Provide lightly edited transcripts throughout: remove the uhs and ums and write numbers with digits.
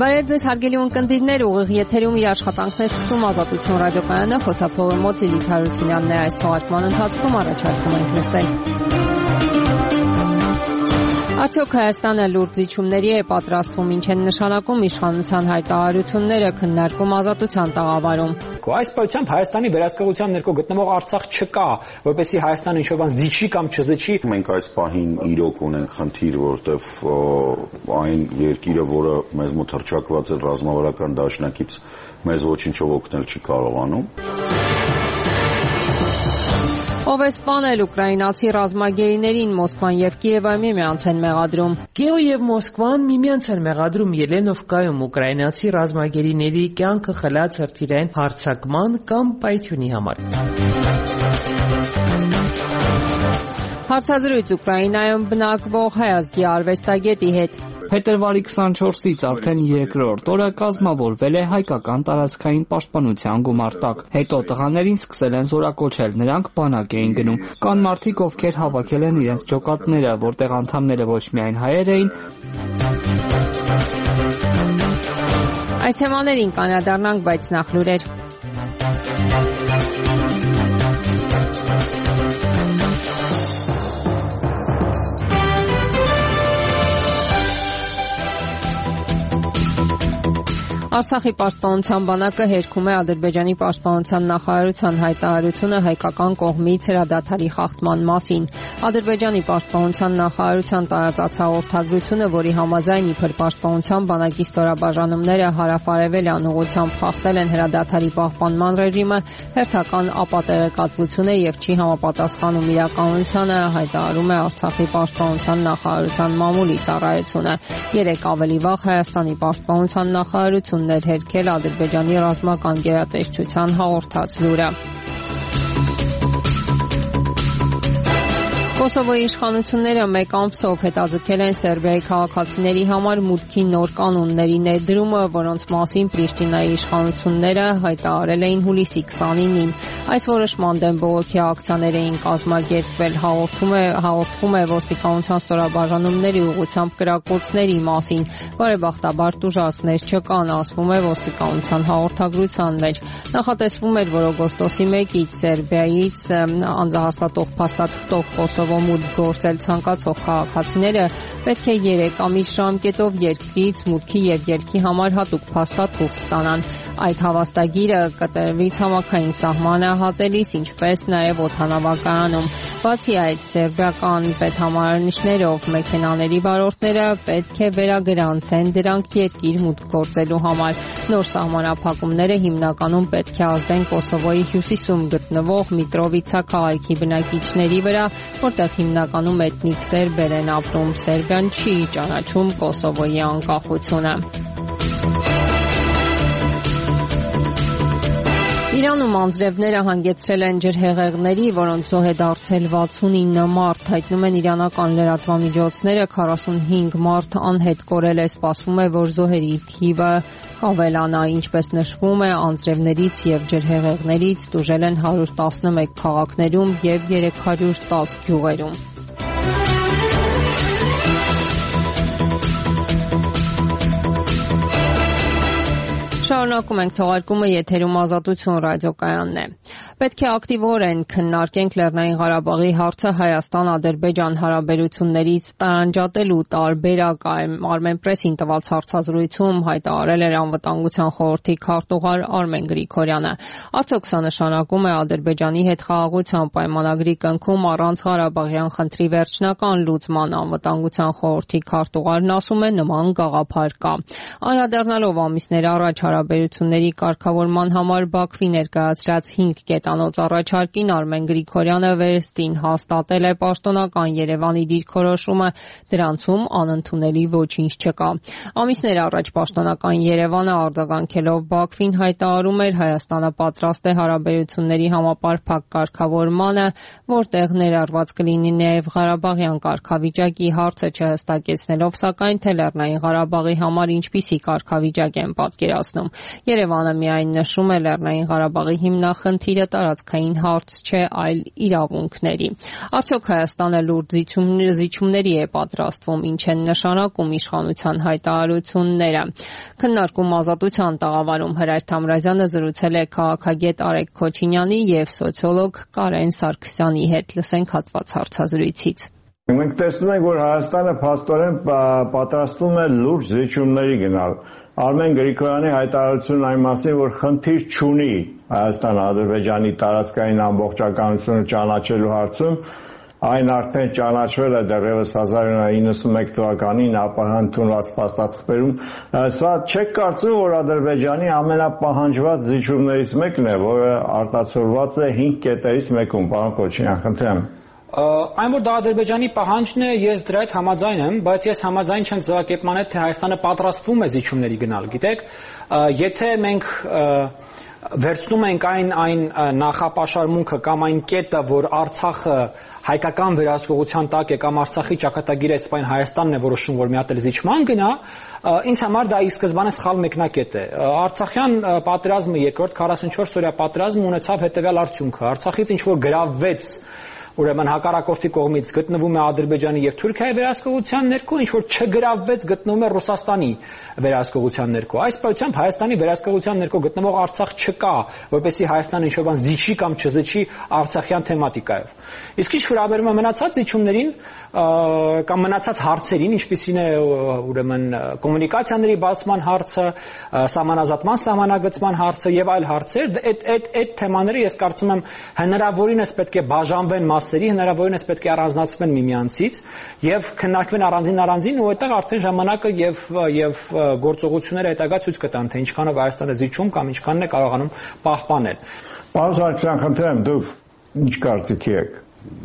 Բարև ձեզ հարգելի ունկնդիրներ, ուղիղ եթերում իր աշխատանքն է սկսում Ազատություն ռադիոկայանը, խոսափողը մոտ Լիլիթ Հարությունյանն է, այս թողարկման ընթացքում առաջարկում ենք լսել. Արդյոք Հայաստանը լուրջ զիջումների է պատրաստվում, ինչ են նշանակում իշխանության հայտարարությունները, քննարկում Ազատության տաղավարում. Այս պայությամբ Հայաստանի վերահսկողության ներքո գտնվող Արցախ չկա, որպեսզի Հայաստանը ինչ-որ բան զիջի կամ չզիջի։ Մենք այս պահին իրոք ունենք խնդիր, որտեղ այն երկիրը, որը մեզ մոտ հռչակված է ռազմավարական դաշնակից, մեզ ոչինչով օգնել չի կարողանում։ Ով է սպանել ուկրաինացի ռազմագերիներին, Մոսկվան եւ Կիևը միմյանց են մեղադրում։ Կիևը եւ Մոսկվան միմյանց են մեղադրում Ելենովկայում ուկրաինացի ռազմագերիների կյանքը խլած հրթիռային հարձակման կամ պայթյունի համար։ Հարցազրույց Ուկրաինայում բնակվող հայ ազգի արվեստագետի հետ։ Փետրվարի 24-ից արդեն երկրորդ օրը կազմավորվել է հայկական տարածքային պաշտպանության գումարտակ։ Հետո տղաներին սկսել են զորակոչել, նրանք բանակ էին գնում։ Կան մարդիկ, ովքեր հավաքել են իրենց ջոկատները, որտեղ անդամները ոչ միայն հայեր էին։ Այս թեմաներին կանադառնանք, բայց նախ լուրեր։ Արցախի պաշտպանության բանակը հերքում է Ադրբեջանի պաշտպանության նախարարության հայտարարությունը հայկական կողմից հրադադարի խախտման մասին։ Ադրբեջանի պաշտպանության նախարարության տարածած հաղորդագրությունը, որի համաձայն իբր պաշտպանության բանակի ստորաբաժանումները հարավ-արևելյան ուղղությամբ խախտել են հրադադարի պահպանման ռեժիմը, հերթական ապատեղեկատվություն է եւ չի համապատասխանում իրականությանը, հայտարարում է Արցախի պաշտպանության նախարարության մամուլի ծառայությունը։ Երեք ավելի վաղ Հայաստանի պաշտպանության նախարարությունը ներհերքել Ադրբեջանի ռազմական գերատեսչության հաղորդած լուրը։ Կոսովոյի իշխանությունները մեկ ամսով հետաձգել են Սերբիայի քաղաքացիների համար մուտքի նոր կանոնների ներդրումը, որոնց մասին Պրիշտինայի իշխանությունները հայտարարել էին հուլիսի 29-ին։ Այս որոշման դեմ բողոքի ակցիաներ էին կազմակերպվել, հաղորդվում է ոստիկանության ստորաբաժանումների ուղղությամբ կրակոցների մասին, բարեբախտաբար տուժածներ չկան, ասվում է ոստիկանության հաղորդագրության մեջ։ Նախատեսվում էր, որ օգոստոսի 1-ից Սերբիայից անձահաստատող փաստաթղթով Կոսովո մուտք գործել ցանկացող քաղաքացիները պետք է 3 ամիս ժամկետով երկրից մուտքի եւ ելքի համար հատուկ փաստաթուղթ ստանան։ Այդ հավաստագիրը կտրվի ցամաքային սահմանը հատելիս, ինչպես նաեւ օդանավակայանում։ Բացի այդ, սերբիական պետհամարանիշներով մեքենաների վարորդները պետք է վերագրանցեն դրանք երկիր մուտք գործելու համար։ Նոր սահմանափակումները հիմնականում պետք է ազդեն Կոսովոյի հյուսիսում գտնվող Միտրովիցա քաղաքի բնակիչների վրա, որտեղ հիմնականում էթնիկ սերբեր են ապրում։ Սերբիան չի ճանաչում Կոսովոյի անկախությունը։ Իրանում անձրևները հանգեցրել են ջրհեղեղների, որոնց զոհ է դարձել 69 մարդ, հայտնում են իրանական լրատվամիջոցները, 45 մարդ անհետ կորել է, սպասվում է, որ զոհերի թիվը կավելանա, ինչպես նշվում է, անձրևներից եւ ջրհեղեղներից տուժել են 111 քաղաքներում եւ 310 գյուղերում։ Շարունակում ենք թողարկումը, եթերում Ազատություն ռադիոկայանն է։ Պետք է ակտիվորեն քննարկենք Լեռնային Ղարաբաղի հարցը Հայաստան-Ադրբեջան հարաբերություններից տարանջատելու տարբերակ, Armenpress-ին տված հարցազրույցում հայտարարել էր Անվտանգության խորհրդի քարտուղար Արմեն Գրիգորյանը։ Արդյոք սա նշանակում է Ադրբեջանի հետ խաղաղության պայմանագրի կնքում առանց Ղարաբաղյան խնդրի վերջնական լուծման։ Անվտանգության խորհրդի քարտուղարն ասում է, նման գաղափար կա։ Անդրադառնալով ամիսներ առաջ հարաբերությունների կարգավորման համար Բաքվի ներկայացրած 5 կետանոց առաջարկին, Արմեն Գրիգորյանը վերստին հաստատել է պաշտոնական Երևանի դիրքորոշումը, դրանցում անընդունելի ոչինչ չկա։ Ամիսներ առաջ պաշտոնական Երևանը արձագանքելով Բաքվին հայտարարում էր Հայաստանը պատրաստ է հարաբերությունների համապարփակ կարգավորմանը, որտեղ ներառված կլինի նաև Ղարաբաղյան կարգավիճակի հարցը չհստակեցնելով, սակայն թե Լեռնային Ղարաբաղի համար ինչպիսի կարգավիճակ են պատկերացնում։ Երևանը միայն նշում է Լեռնային Ղարաբաղի հիմնախնդիրը տարածքային հարց չէ, այլ իրավունքների։ Արդյոք Հայաստանը լուրջ զիջումների է պատրաստվում, ինչ են նշանակում իշխանության հայտարարությունները։ Քննարկում Ազատության տաղավարում Հրայր Թամրազյանը զրուցել է քաղաքագետ Արեգ Քոչինյանի եւ սոցիոլոգ Կարեն Սարգսյանի հետ։ Լսենք հատված հարցազրույցից։ Մենք տեսնում ենք, որ Հայաստանը փաստորեն պատրաստվում է լուրջ զիջումների գնալ։ Արմեն Գրիգորյանի հայտարարությունն այն մասին, որ խնդիր չունի Հայաստան-Ադրբեջանի տարածքային ամբողջականությունը ճանաչելու հարցում, այն արդեն ճանաչվել է դեռևս 1991 թվականին ԱՊՀ ընդունված փաստաթղթերում։ Սա չեք կարծում, որ Ադրբեջանի ամենապահանջված զիջումներից մեկն է, որը արտացոլված է 5 կետերից մեկում, պարոն Քոչինյան, խնդրեմ։ Այն որ դա Ադրբեջանի պահանջն է, ես դրա հետ համաձայն եմ, բայց ես համաձայն չեմ ձևակերպման հետ, թե Հայաստանը պատրաստվում է զիջումների գնալ, գիտեք, եթե մենք վերցնում ենք այն նախապաշարմունքը կամ այն կետը, որ Արցախը հայկական վերահսկողության տակ է կամ Արցախի ճակատագիրը սպայն Հայաստանն է որոշում, որ մի հատ էլ զիջման գնա, ինձ համար դա ի սկզբանե սխալ մեկնակետ է։ Արցախյան պատերազմը, երկրորդ 44 օրյա պատերազմը ունեցավ հետևյալ արդյունքը. Արցախից ինչ որ գրավվեց, ուրեմն հակառակորդի կողմից գտնվում է Ադրբեջանի եւ Թուրքիայի վերահսկողության ներքո, ինչ որ չգրավվեց գտնվում է Ռուսաստանի վերահսկողության ներքո։ Այս պայությամբ Հայաստանի վերահսկողության ներքո գտնվող Արցախ չկա, որպեսզի Հայաստանը ինչ որ բան զիջի կամ չզիջի արցախյան թեմատիկայով։ Իսկ ինչ վերաբերում է մնացած զիջումներին կամ մնացած հարցերին, ինչպիսին է ուրեմն կոմունիկացիաների բացման հարցը, սահմանազատման սահմանագծման հարցը եւ այլ հարցեր, այդ թեմաները ես կարծում եմ հնարավորինս պետք է բաժանվեն հնարավորինս պետք է առանձնացվեն միմյանցից եւ քննարկվեն առանձին ու այդտեղ արդեն ժամանակը եւ գործողությունները հետագա ցույց կտան, թե ինչքանով Հայաստանը զիջում կամ ինչքանն է կարողանում պահպանել։ Պարոն Սարգսյան, խնդրեմ, դուք ինչ կարծիքի եք։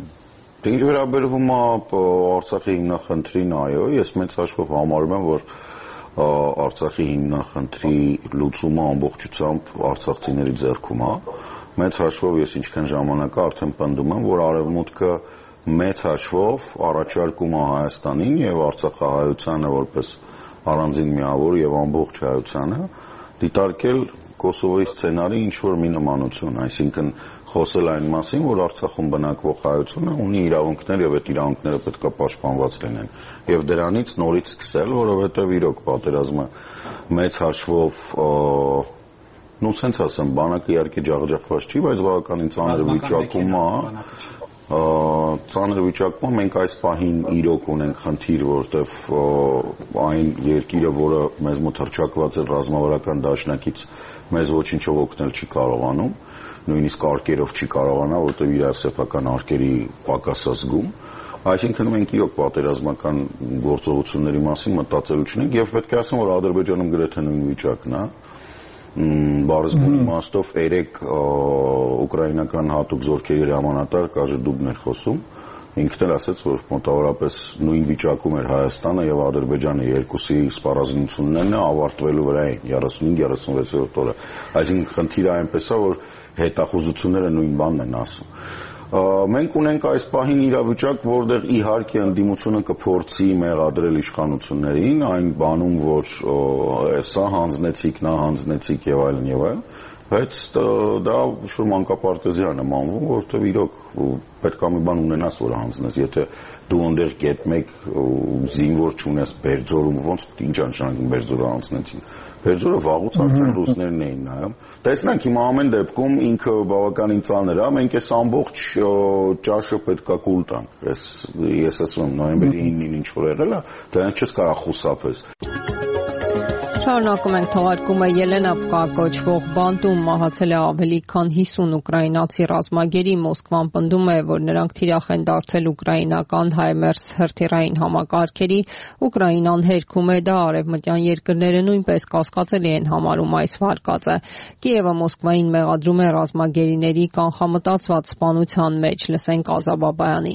Ինչ վերաբերվում է Արցախի հիմնախնդրին, այո, ես մեծ հաշվով համարում եմ, որ Արցախի հիմնախնդրի լուծումը ամբողջությամբ արցախցիների ձեռքում է։ Մեծ հաշվով ես ինչքան ժամանակ արդեն պնդում եմ, որ Արևմուտքը մեծ հաշվով առաջարկում է Հայաստանին եւ Արցախահայությանը որպես առանձին միավոր եւ ամբողջ հայությանը դիտարկել Կոսովոյի սցենարի ինչ որ մի նմանություն, այսինքն խոսել այն մասին, որ Արցախում բնակվող հայությունը ունի իրավունքներ եւ այդ իրավունքները պետք է պաշտպանված լինեն եւ դրանից նորից սկսել, որովհետեւ իրոք պատերազմը մեծ հաշվով սենց ասեմ, բանակը իհարկե ջախջախված չի, բայց բավականին ծանր վիճակում է, ծանր վիճակում մենք այս պահին իրոք ունենք խնդիր, որտեվ այն երկիրը, որը մեզ մոտ հռչակված է ռազմավարական դաշնակից, մեզ ոչինչով օգնել չի կարողանում, նույնիսկ արկերով չի կարողանա, որտեվ իր սեփական արկերի պակաս է զգում։ Այսինքն մենք իրոք պատերազմական գործողությունների մասին մտածելու չունենք եւ պետք է ասեմ, որ Ադրբեջանում գրեթե նույն վիճակն է։ Բարձր իմաստով 3 ուկրաինական հատուկ զորքերի հրամանատար Կաժեդուբն էր խոսում, ինքն էլ ասաց, որ մոտավորապես նույն վիճակում էր Հայաստանը եւ Ադրբեջանը, երկուսի սպառազինություններն ավարտվելու վրա են 35-36-րդ օրը։ Այսինքն խնդիրը այնպես է, որ հետախուզությունները նույն բանն են ասում։ Մենք ունենք այս պահին իրավիճակ, որտեղ իհարկե ընդդիմությունը կփորձի մեղադրել իշխանություններին, այն բանում, որ սա հանձնեցիք, նա հանձնեցիք եւ այլն, բայց դա շուտ մանկապարտեզիա նմանվում, որտեղ իրոք պետք է մի բան ունենաս, որ հանձնես, եթե դու այնտեղ գետ մեկ զինվոր չունես Բերձորում, ոնց ինչ անշանակում Բերձորը հանձնեցին։ Բերձորը վաղուց արդեն ռուսներն էին նայում։ Տեսնենք հիմա ամեն դեպքում ինքը բավականին ծանր է, մենք այս ամբողջ ճաշը պետք է կուլ տանք։ Ես ասում եմ նոյեմբերի 9-ին ինչ որ եղել է, դրանից չես կարող խուսափես։ Շարունակում ենք թողարկումը Ելենավկա կոչվող բանտում մահացել է ավելի քան 50 ուկրաինացի ռազմագերի, Մոսկվան պնդում է, որ նրանք թիրախ են դարձել ուկրաինական Հայմերս հրթիռային համակարգերի, Ուկրաինան հերքում է դա, արևմտյան երկրները նույնպես կասկածելի են համարում այս վարկածը։ Կիևը Մոսկվային մեղադրում է ռազմագերիների կանխամտածված սպանության մեջ, լսենք Ազա Բաբայանին։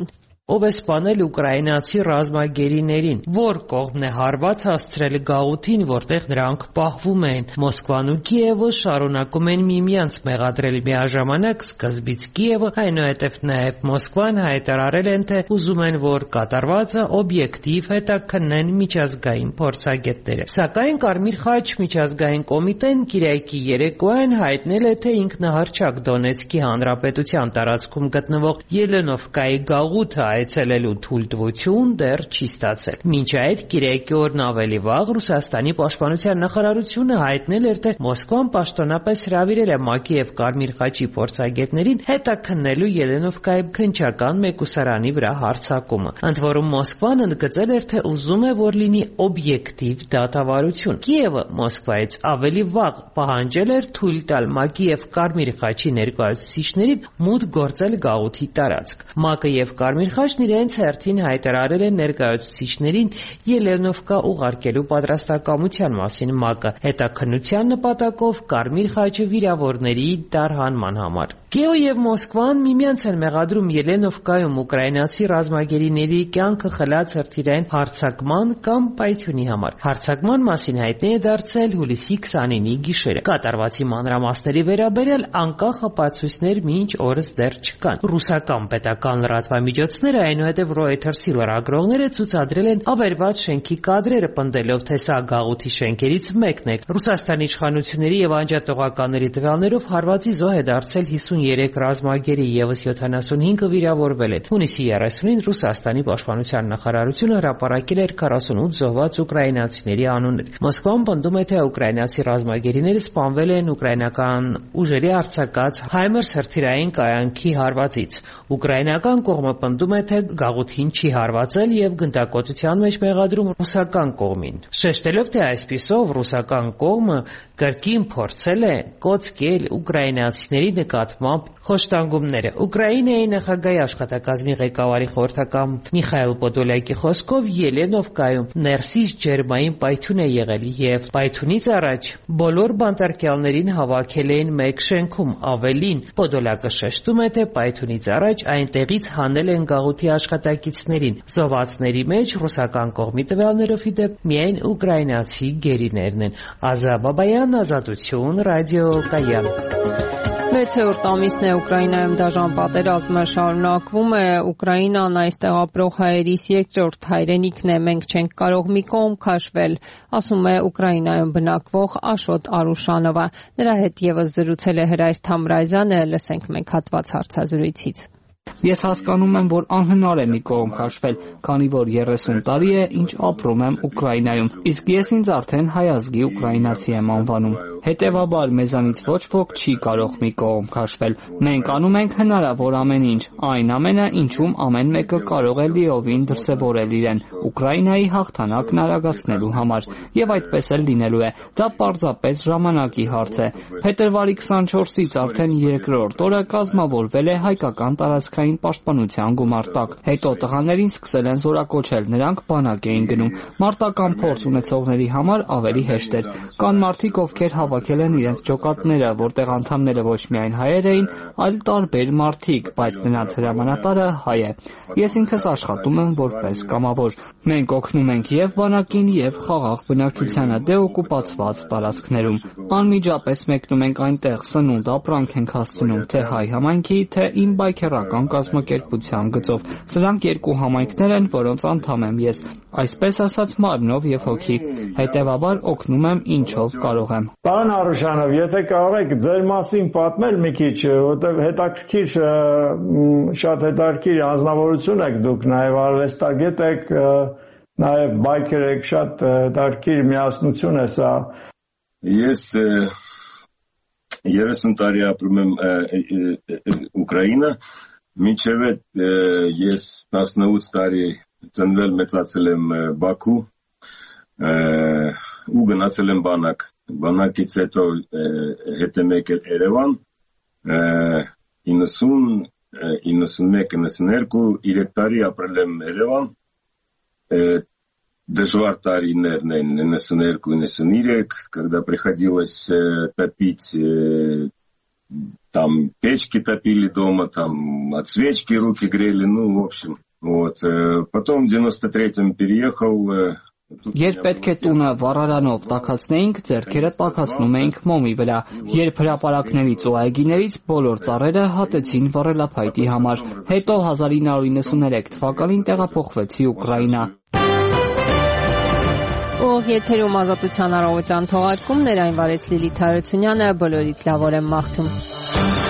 ով է սպանել ուկրաինացի ռազմագերիներին, որ կողմն է հարված հասցրել գաղութին, որտեղ նրանք պահվում են։ Մոսկվան ու Կիևը շարունակում են միմյանց մեղադրել միաժամանակ, սկզբից Կիևը, այնուհետև նաև Մոսկվան հայտարարել են, թե ուզում են, որ կատարվածը օբյեկտիվ հետաքննեն միջազգային փորձագետները։ Սակայն Կարմիր խաչ միջազգային կոմիտեն Կիրակի երեկոյան հայտնել է, թե ինքնահռչակ Դոնեցկի հանրապետության տարածքում գտնվող Ելենովկայի գաղութը այցելելու թույլտվություն դեռ չի ստացել։ Մինչ այդ Կիրակի օրն ավելի վաղ Ռուսաստանի պաշտպանության նախարարությունը հայտնել էր, թե Մոսկվան պաշտոնապես հրավիրել է ՄԱԿ-ի և Կարմիր խաչի փորձագետներին հետաքննելու Ելենովկայի քննչական մեկուսարանի վրա հարձակումը։ Ընդ որում Մոսկվան ընդգծել էր, թե ուզում է, որ լինի օբյեկտիվ դատավարություն։ Կիևը Մոսկվայից ավելի վաղ պահանջել էր թույլ տալ ՄԱԿ-ի և Կարմիր խաչի ներկայացուցիչներին մուտք գործել գաղութի տարածք։ ՄԱԿ-ը և Կարմիր խաչն իրենց հերթին հայտարարել են ներկայացուցիչներին Ելենովկա ուղարկելու պատրաստակամության մասին ՄԱԿ-ը հետաքննության նպատակով Կարմիր խաչը վիրավորների տարհանման համար։ Կիևը և Մոսկվան միմյանց են մեղադրում Ելենովկայում ուկրաինացի ռազմագերիների կյանքը խլած հրթիռային հարձակման կամ պայթյունի համար։ Հարձակման մասին հայտնի է դարձել հուլիսի 29-ի գիշերը։ Կատարվածի մանրամասների վերաբերյալ անկախ ապացույցներ մինչ օրս դեռ չկան։ Ռուսական պետական լրատվամիջոցները, այնուհետև Reuters-ի լրագրողները ցուցադրել են ավերված շենքի կադրերը, պնդելով, թե սա գաղութի շենքերից մեկն է։ Ռուսաստանի իշխանությունների և անջատողականների տվյալներով հարվածի զոհ է դարձել 53 ռազմագերի, ևս 75-ը վիրավորվել են։ Հունիսի 30-ին Ռուսաստանի պաշտպանության նախարարությունը հրապարակել էր 48 զոհված ուկրաինացիների անուններ։ Մոսկվան պնդում է, թե ուկրաինացի ռազմագերիները սպանվել են ուկրաինական ուժերի արձակած HIMARS հրթիռային կայանքի հարվածից։ Ուկրաինական կողմը պնդում է, թե գաղութին չի հարվածել և գնդակոծության մեջ մեղադրում ռուսական կողմին, շեշտելով, թե այսպիսով ռուսական կողմը կրկին փորձել է կոծկել ուկրաինացիների նկատմամբ խոշտանգումները։ Ուկրաինայի նախագահի աշխատակազմի ղեկավարի խորհրդական Միխայիլ Պոդոլյակի խոսքով Ելենովկայում ներսից ջերմային պայթյուն է եղել և պայթյունից առաջ բոլոր բանտարկյալներին հավաքել էին մեկ շենքում։ Ավելին, Պոդոլյակը շեշտում է, թե պայթյունից առաջ այնտեղից հանել են գաղութի աշխատակիցներին։ Զոհվածների մեջ ռուսական կողմի տվյալներով ի դեպ միայն ուկրաինացի գերիներն են։ Ազա Բաբայան, Ազատություն, Ռադիո Կայան։ 6-րդ ամիսն է Ուկրաինայում դաժան պատերազմը շարունակվում է։ Ուկրաինան այստեղ ապրող հայերիս երկրորդ հայրենիքն է։ Մենք չենք կարող մի կողմ քաշվել, ասում է Ուկրաինայում բնակվող Աշոտ Արուշանովը։ Նրա հետ եւս զրուցել է Հրայր Թամրազյանը, լսենք մենք հատված հարցազրույցից։ Ես հասկանում եմ, որ անհնար է մի կողմ քաշվել, քանի որ 30 տարի է, ինչ ապրում եմ Ուկրաինայում, իսկ ես ինձ արդեն հայազգի ուկրաինացի եմ անվանում։ Հետևաբար մեզանից ոչ ոք չի կարող մի կողմ քաշվել։ Մենք անում ենք հնարավոր ամեն ինչ, այն ամենը, ինչում ամեն մեկը կարող է լիովին դրսևորել իրեն Ուկրաինայի հաղթանակն արագացնելու համար, եւ այդպես էլ լինելու է։ Դա պարզապես ժամանակի հարց է։ Փետրվարի 24-ից արդեն երկրորդ օրը կազմավորվել է հայկական տարածքային պաշտպանության գումարտակ։ Հետո տղաներին սկսել են զորակոչել, նրանք բանակ էին գնում։ Մարտական փորձ ունեցողների համար ավելի հեշտ էր։ Կան մարդիկ, ովքեր հավաքել են իրենց ջոկատները, որտեղ անդամները ոչ միայն հայեր էին, այլ տարբեր մարդիկ, բայց նրանց հրամանատարը հայ է։ Ես ինքս աշխատում եմ որպես կամավոր։ Մենք օգնում ենք եւ բանակին, եւ խաղաղ բնակչությանը դեօկուպացված տարածքներում։ Անմիջապես մեկնում ենք այնտեղ, սնունդ ապրանք ենք հասցնում, թե հայ համայնքի, թե իմ բայքերական կազմակերպության գծով։ Սրանք երկու համայնքներ են, որոնց անդամ եմ ես, այսպես ասած մարմնով եւ հոգի։ Հետևաբար օգնում եմ ինչով կարող եմ։ Պարոն Արուշանով, եթե կարող եք ձեր մասին պատմել մի քիչ, որտեղ հետաքրքիր, շատ հետաքրքիր անձնավորություն եք դուք, նաեւ արվեստագետ եք, նաեւ բայքեր եք, շատ հետաքրքիր միասնություն է սա։ Ես 30 տարի ապրում եմ Ուկրաինա, մինչև այդ ես 18 տարի ծնվել մեծացել եմ Բաքու ու գնացել եմ բանակ։ Բանակից հետո հետ եմ եկել Երևան 90, 91, 92, 3 տարի ապրել եմ Երևան, дождвар տարիներն են 92-93, когда приходилось топить, там печки топили дома, там от свечки руки грели, ну, в общем, Вот. Потом в 93-м переехал. Երբ պետք է տունը վառարանով տաքացնեինք, ձեռքերը տաքացնում էինք մոմի վրա։ Երբ հրապարակներից ու այգիներից բոլոր ծառերը հատեցին վառելափայտի համար։ Հետո 1993 թվականին տեղափոխվեցի Ուկրաինա։ Ող եթերում Ազատության առավոտյան թողարկումներ, այն վարեց Լիլիթ Հարությունյանը, բոլորիդ լավ օր եմ մաղթում։